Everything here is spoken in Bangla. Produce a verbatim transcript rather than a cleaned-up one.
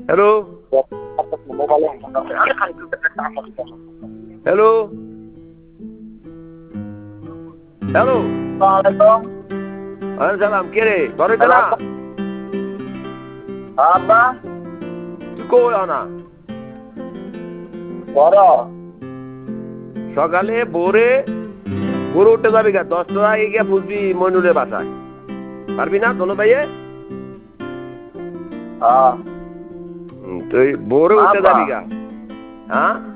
হ্যালো হ্যালো হ্যালো সালাম কে রে ঘরে না আব্বা তুই কই না সকালে ভোরে ভোরে উঠতে যাবি গা দশটার আগে গিয়া বুঝবি মইনুলের বাসায় পারবি না দোনো ভাইয়ে তুই ভোরে উঠতে যাবি গা হ্যাঁ